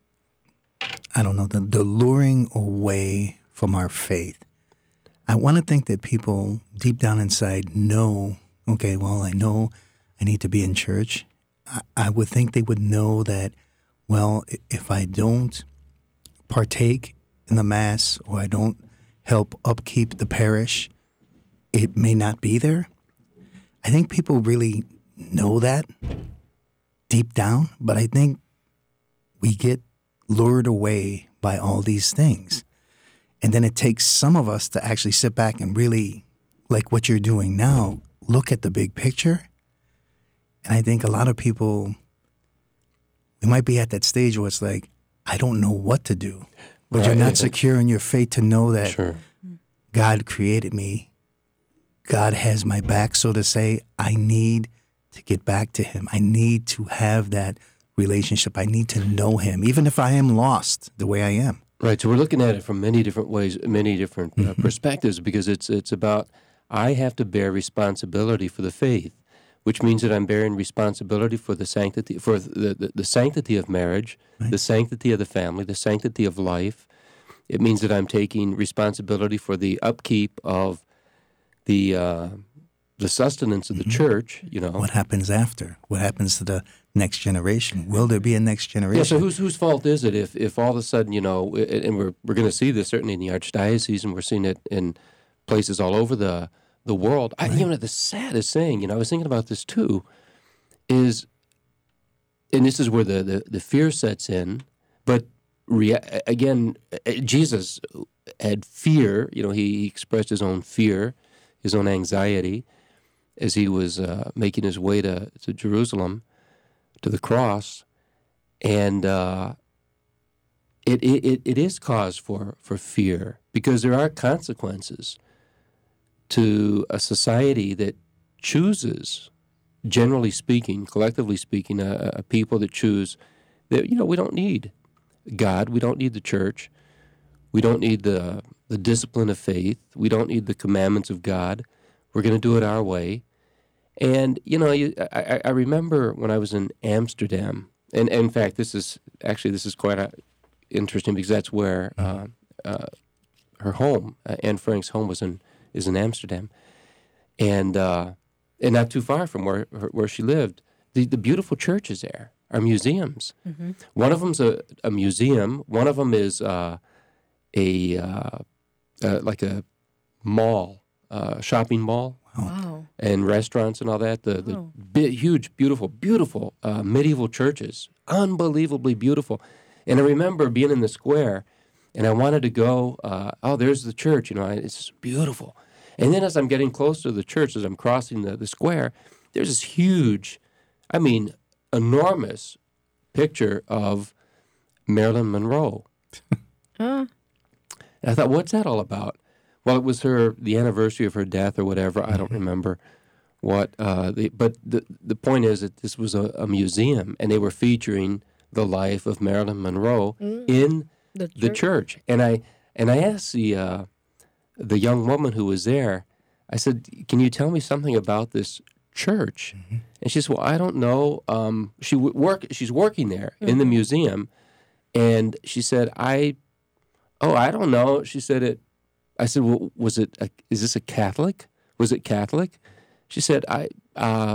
I don't know, the, the luring away from our faith. I want to think that people deep down inside know, okay, well, I know I need to be in church. I, I would think they would know that, well, if I don't partake in the Mass or I don't help upkeep the parish, it may not be there. I think people really know that deep down, but I think we get lured away by all these things. And then it takes some of us to actually sit back and really, like what you're doing now, look at the big picture. And I think a lot of people, we might be at that stage where it's like, I don't know what to do. But Right. you're not secure in your faith to know that Sure. God created me. God has my back, so to say. I need to get back to him. I need to have that relationship. I need to know him, even if I am lost the way I am. Right. So we're looking at it from many different ways, many different uh, perspectives, because it's it's about I have to bear responsibility for the faith, which means that I'm bearing responsibility for the sanctity for the the, the sanctity of marriage, Right. the sanctity of the family, the sanctity of life. It means that I'm taking responsibility for the upkeep of the uh, the sustenance of the church. You know. What happens after? What happens to the next generation? Will there be a next generation? Yeah, so whose whose fault is it if, if all of a sudden, you know, and we're we're going to see this certainly in the Archdiocese, and we're seeing it in places all over the the world. I, you know, the saddest thing, you know, I was thinking about this too, is, and this is where the, the, the fear sets in, but rea- again, Jesus had fear, you know, he, he expressed his own fear, his own anxiety as he was uh, making his way to, to Jerusalem, to the cross, and uh, it, it it is cause for, for fear because there are consequences to a society that chooses, generally speaking, collectively speaking, a, a people that choose that, you know, we don't need God, we don't need the church, we don't need the the discipline of faith, we don't need the commandments of God. We're going to do it our way. And, you know, you, I, I remember when I was in Amsterdam, and, and in fact, this is, actually, this is quite a, interesting because that's where uh, uh, her home, uh, Anne Frank's home was in, is in Amsterdam. And uh, and not too far from where where she lived. The, the beautiful churches there are museums. Mm-hmm. One of them's a, a museum. One of them is uh, a, uh, uh, like a mall, uh, shopping mall. Wow. And restaurants and all that. The, the Oh. big, huge, beautiful, beautiful uh, medieval churches. Unbelievably beautiful. And I remember being in the square, and I wanted to go, uh, oh, there's the church, you know, it's beautiful. And then as I'm getting close to the church, as I'm crossing the, the square, there's this huge, I mean, enormous picture of Marilyn Monroe. Huh? And I thought, what's that all about? Well, it was her the anniversary of her death or whatever. I don't remember what. Uh, the, but the the point is that this was a, a museum, and they were featuring the life of Marilyn Monroe Mm. in The the church. And I and I asked the uh, the young woman who was there. I said, "Can you tell me something about this church?" Mm-hmm. And she said, "Well, I don't know. Um, she w- work. She's working there in the museum." And she said, "I, oh, I don't know." She said it. I said, "Well, was it? A, is this a Catholic? Was it Catholic?" She said, "I, uh,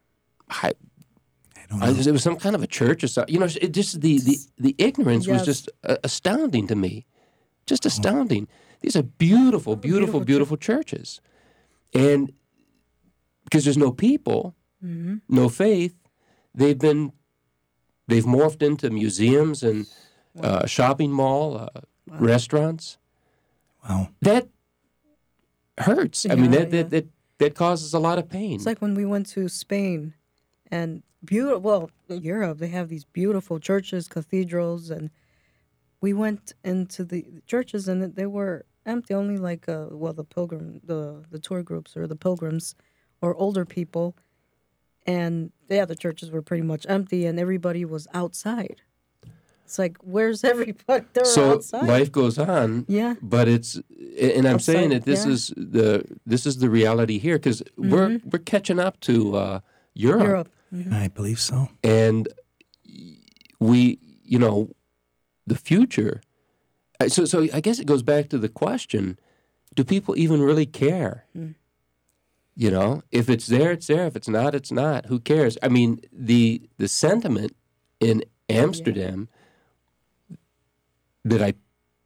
I, I don't know. I, it was some kind of a church or something." You know, it just the the, the ignorance was Yes. just uh, astounding to me, just astounding. These are beautiful, beautiful, beautiful beautiful churches, and because there's no people, Mm-hmm. no faith, they've been they've morphed into museums and uh, shopping mall, uh, restaurants. Wow. That hurts. I mean, Yeah, that, that yeah. that that causes a lot of pain. It's like when we went to Spain and beautiful, well, Europe, they have these beautiful churches, cathedrals, and we went into the churches and they were empty, only like, uh, well, the pilgrim, the, the tour groups or the pilgrims or older people. And yeah, the churches were pretty much empty and everybody was outside. It's like, where's everybody? They're so outside. life goes on. Yeah. But it's, and I'm saying Outside, that this yeah. is the this is the reality here because we're we're catching up to uh, Europe. Europe. I believe so. And we, you know, the future. So, so I guess it goes back to the question: do people even really care? Mm. You know, if it's there, it's there. If it's not, it's not. Who cares? I mean, the the sentiment in Amsterdam that I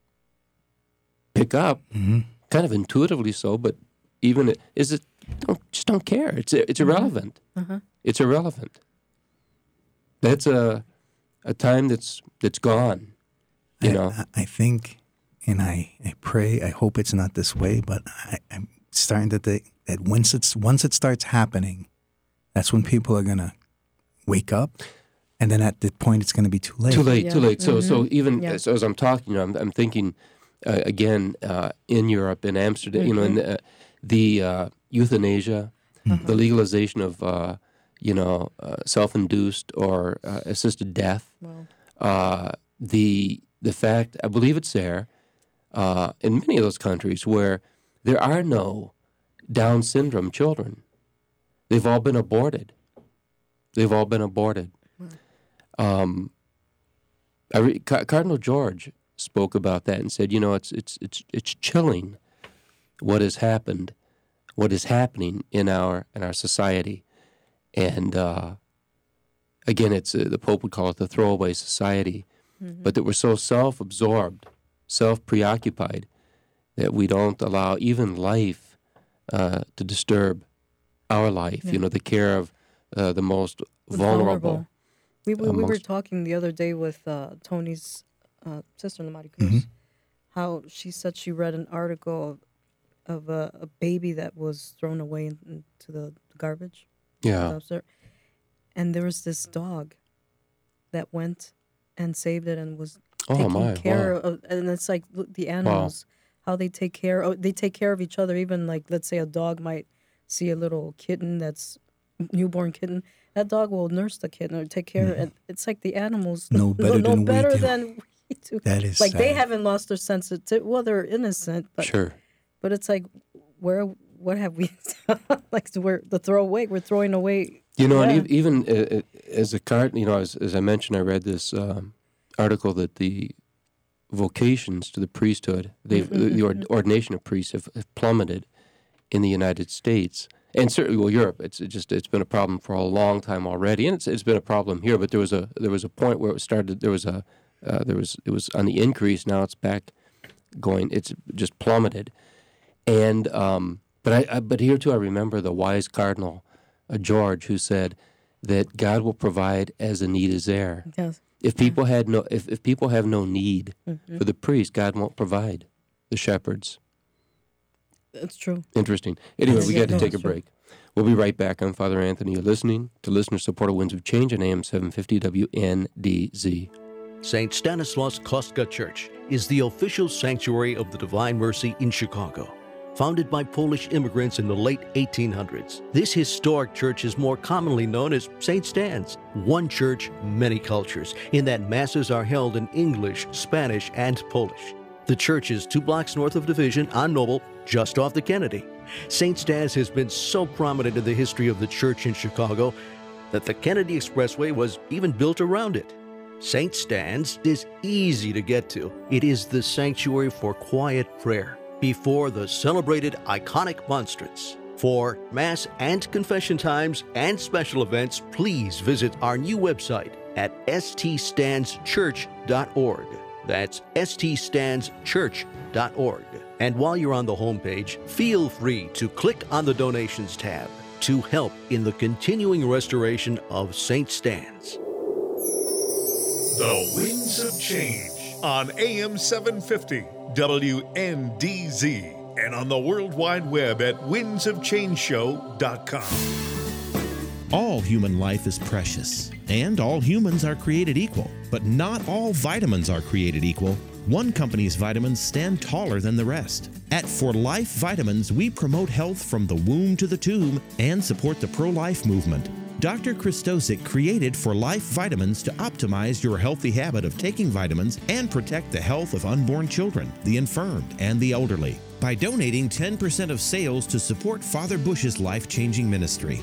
pick up, Mm-hmm. kind of intuitively so, but even it, is it don't just don't care. It's it's irrelevant. Uh-huh. It's irrelevant. That's a a time that's that's gone. You I, know. I, I think, and I, I pray, I hope it's not this way, but I, I'm starting to think that once it's once it starts happening, that's when people are gonna wake up, and then at that point it's gonna be too late. Too late, Yeah. too late. So, so Mhm. even Yeah. so, as I'm talking, you know, I'm, I'm thinking uh, again uh, in Europe, in Amsterdam, you know, in the, uh, the uh, euthanasia, the legalization of uh, you know uh, self-induced or uh, assisted death. Wow. Uh, the the fact, I believe it's there uh, in many of those countries where there are no Down syndrome children. They've all been aborted. They've all been aborted. Um, I re- Ca- Cardinal George spoke about that and said, you know, it's it's it's it's chilling what has happened, what is happening in our in our society, and uh, again, it's uh, the Pope would call it the throwaway society, but that we're so self-absorbed, self-preoccupied that we don't allow even life uh, to disturb our life. You know, the care of uh, the most vulnerable. We, we, we were amongst- talking the other day with uh, Tony's uh, sister, Mari Cruz, how she said she read an article of, of a, a baby that was thrown away in, into the garbage. Yeah. dumpster. And there was this dog that went and saved it and was Oh, taking my, care wow. of. And it's like look, the animals, how they take care. Oh, they take care of each other. Even like, let's say a dog might see a little kitten that's newborn kitten. That dog will nurse the kitten or take care. And it's like the animals No better no than we better do. than we do. That is like they sad. haven't lost their sensitivity. Well, they're innocent, but Sure. but it's like where what have we like we're the throwaway. We're throwing away. You know, Yeah. and ev- even uh, uh, as a card, you know, as, as I mentioned, I read this um, article that the vocations to the priesthood, they've, the, the ord- ordination of priests have, have plummeted in the United States, and certainly, well, Europe. It's it just it's been a problem for a long time already, and it's it's been a problem here. But there was a there was a point where it started. There was a uh, there was it was on the increase. Now it's back going. It's just plummeted, and um, but I, I but here too I remember the wise cardinal uh, George, who said that God will provide as the need is there. Yes. If people had no, if, if people have no need Mm-hmm. for the priest, God won't provide the shepherds. It's true. Interesting. Anyway, Yes, we yeah, got to no, take a it's true. break. We'll be right back. I'm Father Anthony. You're listening to listener supported Winds of Change on A M seven fifty W N D Z. Saint Stanislaus Kostka Church is the official sanctuary of the Divine Mercy in Chicago. Founded by Polish immigrants in the late eighteen hundreds, this historic church is more commonly known as Saint Stan's. One church, many cultures, in that masses are held in English, Spanish, and Polish. The church is two blocks north of Division on Noble, just off the Kennedy. Saint Stan's has been so prominent in the history of the church in Chicago that the Kennedy Expressway was even built around it. Saint Stan's is easy to get to. It is the sanctuary for quiet prayer before the celebrated iconic monstrance. For Mass and confession times and special events, please visit our new website at s t stands church dot org. That's s t stands church dot org. And while you're on the homepage, feel free to click on the Donations tab to help in the continuing restoration of Saint Stan's. The Winds of Change on A M seven fifty W N D Z and on the World Wide Web at winds of change show dot com. All human life is precious, and all humans are created equal. But not all vitamins are created equal. One company's vitamins stand taller than the rest. At For Life Vitamins, we promote health from the womb to the tomb and support the pro-life movement. Doctor Christosic created For Life Vitamins to optimize your healthy habit of taking vitamins and protect the health of unborn children, the infirmed, and the elderly by donating ten percent of sales to support Father Bush's life-changing ministry.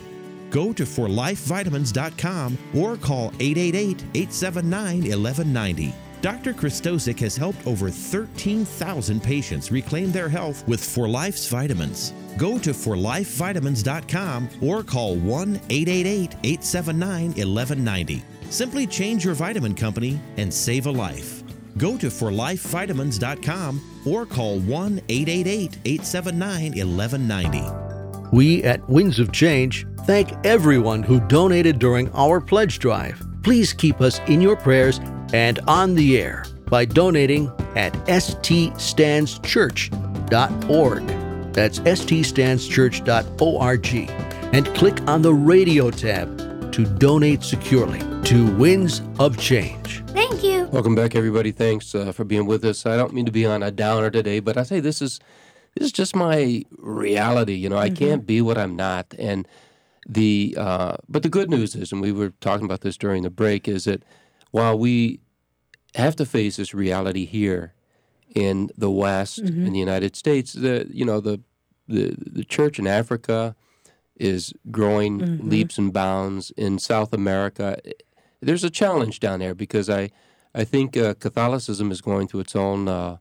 Go to for life vitamins dot com or call eight eight eight, eight seven nine, one one nine zero. Doctor Christosic has helped over thirteen thousand patients reclaim their health with For Life's vitamins. Go to for life vitamins dot com or call one eight eight eight, eight seven nine, one one nine zero. Simply change your vitamin company and save a life. Go to for life vitamins dot com or call one eight eight eight, eight seven nine, one one nine zero. We at Winds of Change thank everyone who donated during our pledge drive. Please keep us in your prayers and on the air by donating at s t stands church dot org. That's s t stands church dot org. And click on the radio tab to donate securely to Winds of Change. Thank you. Welcome back, everybody. Thanks uh, for being with us. I don't mean to be on a downer today, but I say this is this is just my reality. You know, I Mm-hmm. can't be what I'm not. And the uh, but the good news is, and we were talking about this during the break, is that while we have to face this reality here in the West, Mm-hmm. in the United States, the you know the the the church in Africa is growing Mm-hmm. leaps and bounds. In South America, there's a challenge down there because I I think uh, Catholicism is going through its own. Uh,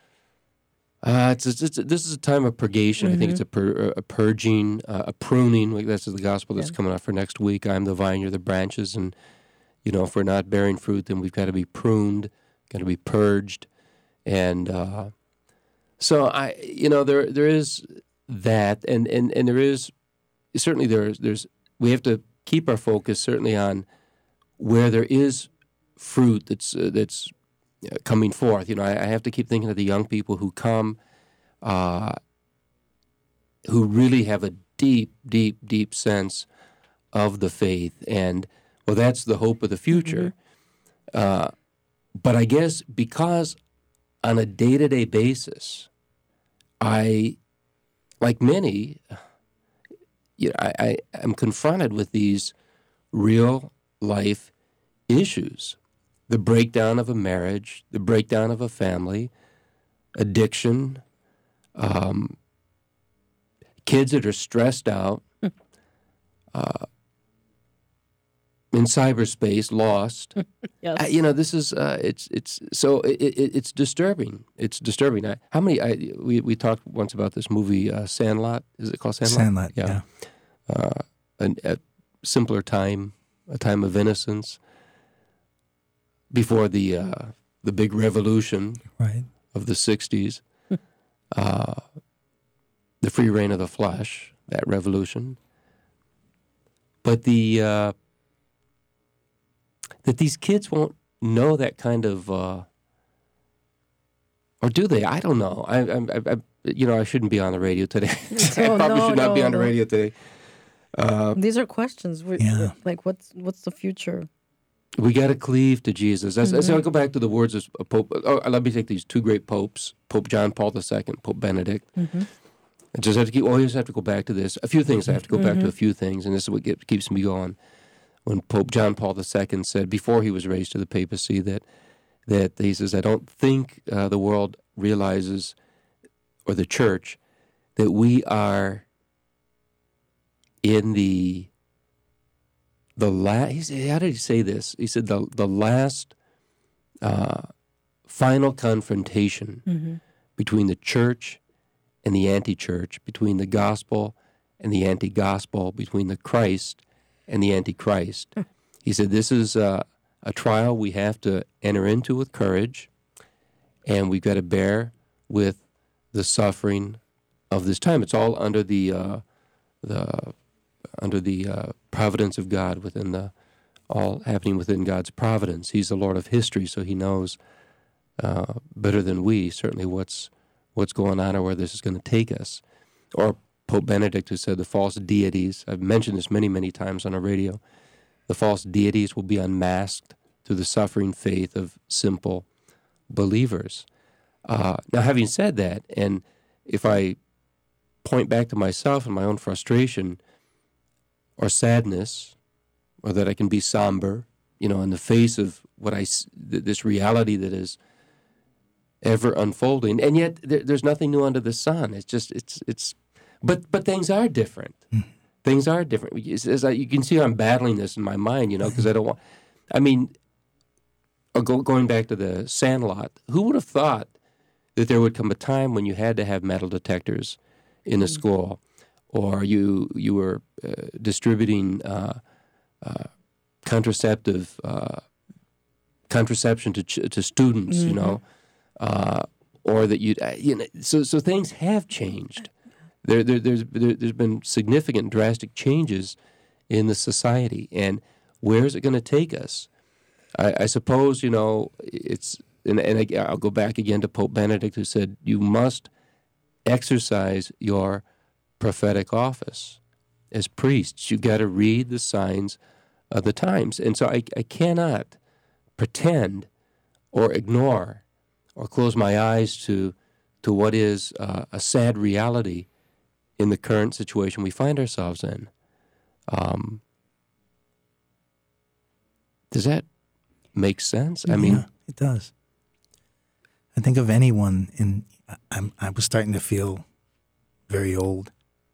uh, it's, it's, it's this is a time of purgation. I think it's a, pur- a purging, uh, a pruning. Like this is the gospel that's Yeah. coming up for next week. I'm the vine, you're the branches, and you know if we're not bearing fruit, then we've got to be pruned, got to be purged, and uh, so I, you know, there there is that, and and and there is certainly there's there's we have to keep our focus certainly on where there is fruit that's uh, that's uh, coming forth. You know, I, I have to keep thinking of the young people who come, uh, who really have a deep, deep, deep sense of the faith, and well, that's the hope of the future. Uh, but I guess because on a day-to-day basis, I, like many, you know, I, I am confronted with these real life issues. The breakdown of a marriage, the breakdown of a family, addiction, um, kids that are stressed out, uh, in cyberspace, lost. Yes. Uh, you know, this is uh, it's it's so it, it, it's disturbing. It's disturbing. I, how many? I, we we talked once about this movie uh, Sandlot. Is it called Sandlot? Sandlot, yeah. Uh, an, a simpler time, a time of innocence, before the uh, the big revolution Right. of the sixties, uh, the free reign of the flesh, that revolution. But the uh, that these kids won't know that kind of, uh, or do they? I don't know. I, I, I, you know, I shouldn't be on the radio today. I Oh, probably no, should not be no, on the no. radio today. Uh, These are questions. We, Yeah. Like, what's what's the future? We got to cleave to Jesus. As, as I go back to the words of Pope, oh, let me take these two great popes, Pope John Paul the Second, Pope Benedict. I just have to keep, always have to go back to this. A few things, I have to go back to a few things, and this is what get, keeps me going. When Pope John Paul the Second said, before he was raised to the papacy, that, that he says, I don't think uh, the world realizes, or the church, that we are in the the last. He said, how did he say this? He said the the last uh, final confrontation between the church and the anti-church, between the gospel and the anti-gospel, between the Christ and the antichrist. He said this is uh, a trial we have to enter into with courage, and we've got to bear with the suffering of this time. It's all under the uh, the under the uh, providence of God, within the all happening within God's providence. He's the Lord of history, so He knows uh, better than we certainly what's what's going on or where this is going to take us. Or Pope Benedict, who said the false deities. I've mentioned this many, many times on the radio. The false deities will be unmasked through the suffering faith of simple believers. Uh, now, having said that, and if I point back to myself and my own frustration or sadness, or that I can be somber, you know, in the face of what I, this reality that is ever unfolding, and yet there, there's nothing new under the sun. It's just, it's, it's, but, but things are different. things are different. It's, it's like, you can see I'm battling this in my mind, you know, because I don't want. I mean, uh, go, going back to the Sandlot, who would have thought that there would come a time when you had to have metal detectors in a school, or you you were uh, distributing uh, uh, contraceptive uh, contraception to ch- to students, mm-hmm. you know, uh, or that you you know. So so things have changed. There, there there's there, there's been significant, drastic changes in the society, and where is it going to take us? I, I suppose you know it's. And, and I, I'll go back again to Pope Benedict, who said, you must exercise your prophetic office. As priests, you've got to read the signs of the times. And so I, I cannot pretend or ignore or close my eyes to, to what is uh, a sad reality in the current situation we find ourselves in. Um, does that make sense? I mean, yeah, it does. I think of anyone, and I'm, I was starting to feel very old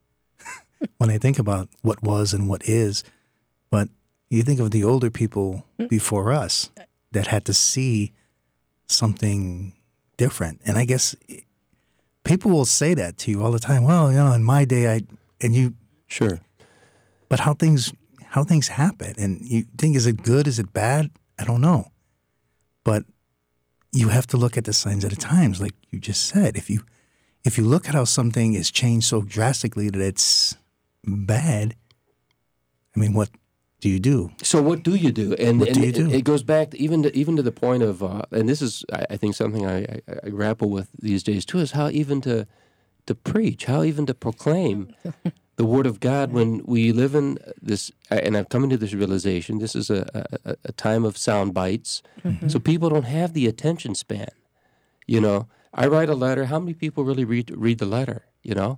when I think about what was and what is. But you think of the older people before us that had to see something different. And I guess people will say that to you all the time. Well, you know, in my day, I and you sure. But how things how things happen, and you think, is it good? Is it bad? I don't know. But you have to look at the signs of the times, like you just said. If you if you look at how something has changed so drastically that it's bad, I mean, what do you do? So what do you do? And, what and do you it, do? it goes back to, even to, even to the point of, uh, and this is, I, I think, something I, I, I grapple with these days too, is how even to to preach, how even to proclaim the Word of God when we live in this, and I've come into this realization, this is a, a, a time of sound bites, mm-hmm. so people don't have the attention span. You know, I write a letter, how many people really read read the letter, you know?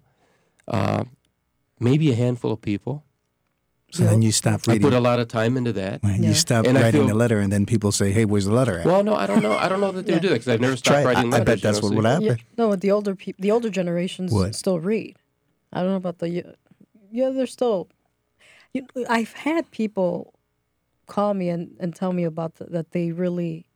Uh, maybe a handful of people. So yeah. Then you stop reading. I put a lot of time into that. Right. Yeah. You stop and writing feel, the letter, and then people say, hey, where's the letter at? Well, no, I don't know. I don't know that they yeah. do that, because I've never stopped Try, writing I, letters. I bet that's you know, what so would happen. Yeah, no, the older people, the older generations what? still read. I don't know about the, yeah, they're still, you, I've had people call me and, and tell me about the, that they really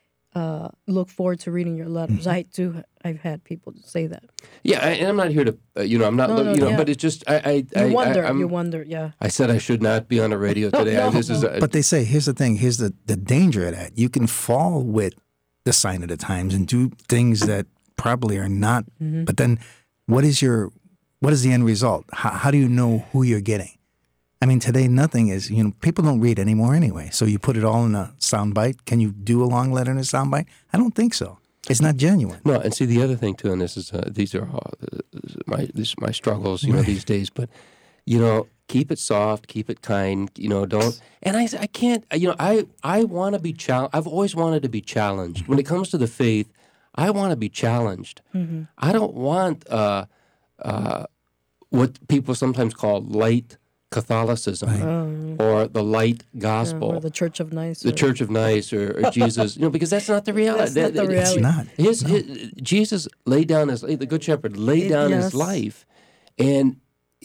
uh, look forward to reading your letters. Mm-hmm. I do, I've had people say that. Yeah, I, and I'm not here to, uh, you know, I'm not, no, no, you know, yeah. but it's just, I, I, you I wonder, I, I'm, you wonder, yeah. I said I should not be on the radio today. no, I, this no. is, a, But they say, here's the thing, here's the, the danger of that. You can fall with the sign of the times and do things that probably are not, mm-hmm. but then what is your, what is the end result? How, how do you know who you're getting? I mean, today nothing is, you know, people don't read anymore anyway. So you put it all in a soundbite. Can you do a long letter in a soundbite? I don't think so. It's not genuine. No, and see, the other thing, too, and this is, uh, these are all, uh, my this my struggles, you know, right. these days, but, you know, keep it soft, keep it kind, you know, don't, and I, I can't, you know, I, I want to be challenged. I've always wanted to be challenged. When it comes to the faith, I want to be challenged. Mm-hmm. I don't want uh, uh, what people sometimes call light Catholicism right. um, or the light gospel. Yeah, or the Church of Nice. The or, Church of Nice or, or Jesus, you know, because that's not the reality. That's not the It's reality. not. His, No. his, Jesus laid down his, the Good Shepherd laid It- down yes. his life. And,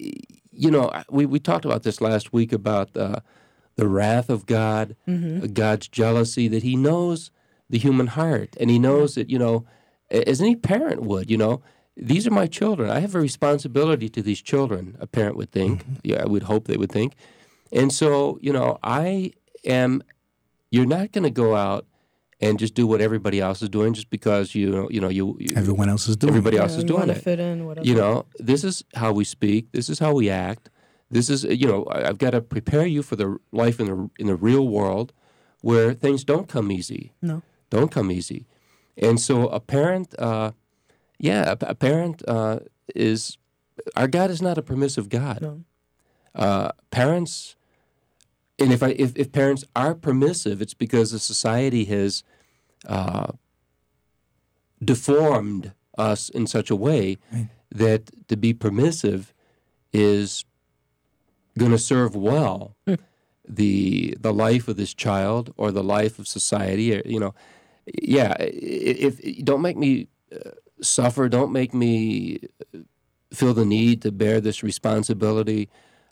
you know, we, we talked about this last week about uh, the wrath of God, Mm-hmm. uh, God's jealousy, that he knows the human heart. And he knows that, you know, as any parent would, you know, these are my children. I have a responsibility to these children, a parent would think. Mm-hmm. Yeah, I would hope they would think. And so, you know, I am, you're not going to go out and just do what everybody else is doing just because, you know, you know, you, you Everyone else is doing everybody it. else Yeah, is you doing wanna it. fit in, whatever. You know, this is how we speak. This is how we act. This is, you know, I- I've got to prepare you for the life in the in the real world where things don't come easy. No. Don't come easy. And so a parent, uh, yeah, a, a parent uh, is, our God is not a permissive God. No. Uh, parents, and if I if, if parents are permissive, it's because the society has uh, deformed us in such a way Right. that to be permissive is going to serve well the the life of this child or the life of society. Or, you know, yeah. If, if don't make me uh, suffer, don't make me feel the need to bear this responsibility.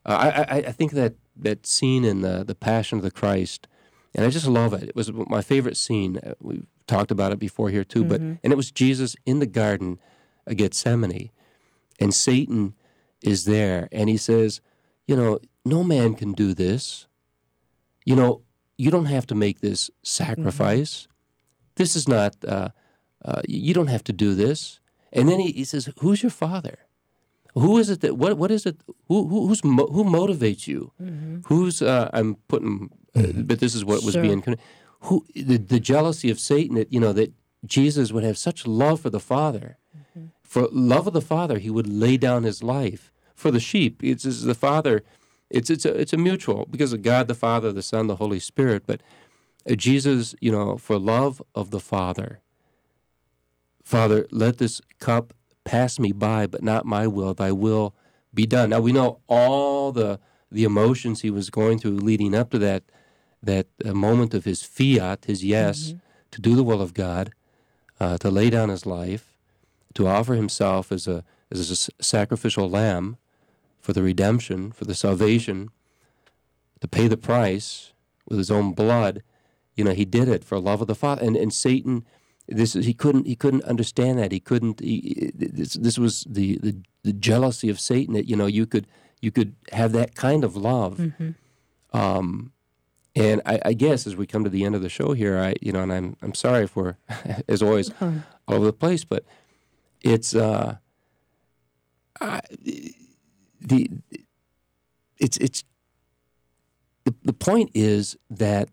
Uh, I, I I think that that scene in the the Passion of the Christ, and I just love it. It was my favorite scene. Uh, We've talked about it before here too, but and it was Jesus in the Garden of Gethsemane, and Satan is there, and he says, you know, no man can do this. You know, you don't have to make this sacrifice. Mm-hmm. This is not. Uh, uh, you don't have to do this. And then he, he says, "Who's your father? Who is it that? What what is it? Who who who's mo- who motivates you? Mm-hmm. Who's? Uh, I'm putting, uh, but this is what was Sure. being. Who the, the jealousy of Satan? That you know that Jesus would have such love for the Father. Mm-hmm. For love of the Father, he would lay down his life for the sheep. It's, it's the Father. It's it's a it's a mutual because of God the Father, the Son, the Holy Spirit. But uh, Jesus, you know, for love of the Father. Father, let this cup pass me by, but not my will, thy will be done. Now we know all the the emotions he was going through leading up to that that uh, moment of his fiat, his yes, mm-hmm. to do the will of God, uh, to lay down his life, to offer himself as a as a sacrificial lamb for the redemption, for the salvation, to pay the price with his own blood. You know, he did it for love of the Father. And and Satan, this he couldn't he couldn't understand that. He couldn't. He, this this was the, the the jealousy of Satan. That you know you could you could have that kind of love. Mm-hmm. Um, and I, I guess as we come to the end of the show here, I you know, and I'm I'm sorry if we're as always all over the place, but it's uh, I, the it's it's the the point is that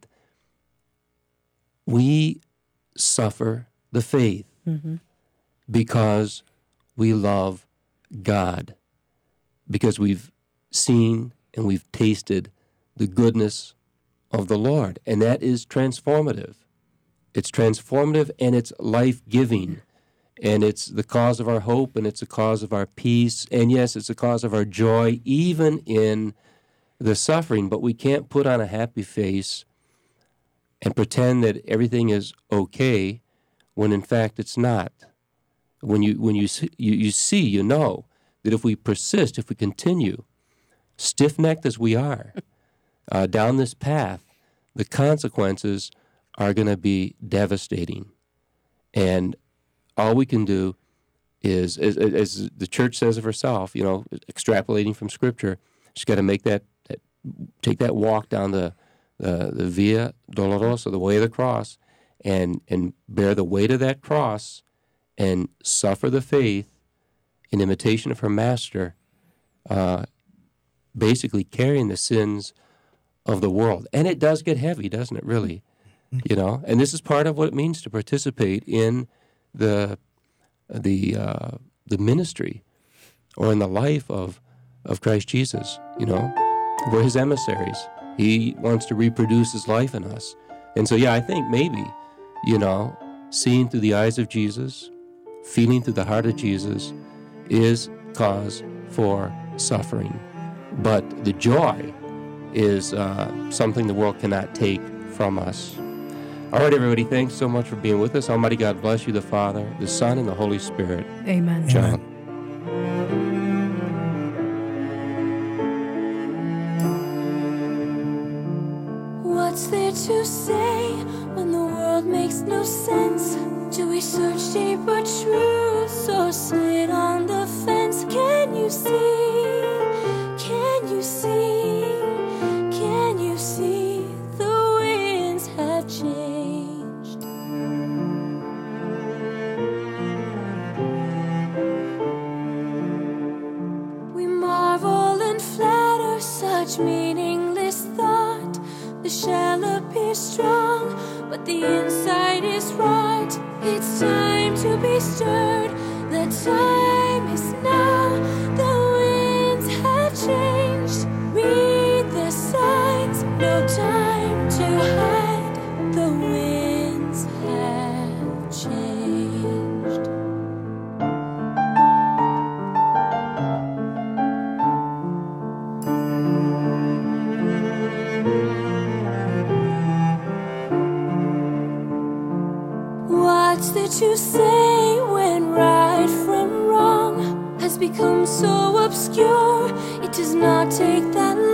we suffer the faith mm-hmm. because we love God, because we've seen and we've tasted the goodness of the Lord, and that is transformative. It's transformative and it's life-giving, and it's the cause of our hope, and it's the cause of our peace, and yes, it's the cause of our joy, even in the suffering. But we can't put on a happy face and pretend that everything is okay when in fact it's not. When you when you see, you, you see, you know that if we persist, if we continue, stiff-necked as we are, uh, down this path, the consequences are going to be devastating. And all we can do is, as, as the church says of herself, you know, extrapolating from Scripture, she's got to make that, that take that walk down the the, the Via Dolorosa, the way of the cross, and and bear the weight of that cross and suffer the faith in imitation of her Master, uh, basically carrying the sins of the world. And it does get heavy, doesn't it, really? You know, and this is part of what it means to participate in the the uh, the ministry or in the life of of Christ Jesus. You know, we're his emissaries. He wants to reproduce his life in us. And so, yeah, I think maybe, you know, seeing through the eyes of Jesus, feeling through the heart of Jesus is cause for suffering. But the joy is uh, something the world cannot take from us. All right, everybody, thanks so much for being with us. Almighty God bless you, the Father, the Son, and the Holy Spirit. Amen. John. What's there to say when the world makes no sense? Do we search deeper truths or sit on the fence? Can you see? Can you see? Can you see the winds have changed? We marvel and flatter such meaningless thought. The shell appears strong, but the inside is right. It's time to be stirred. The time is now. The winds have changed. Read the signs. No time to hide. The winds have changed. What's there to say when right from wrong has become so obscure? It does not take that long.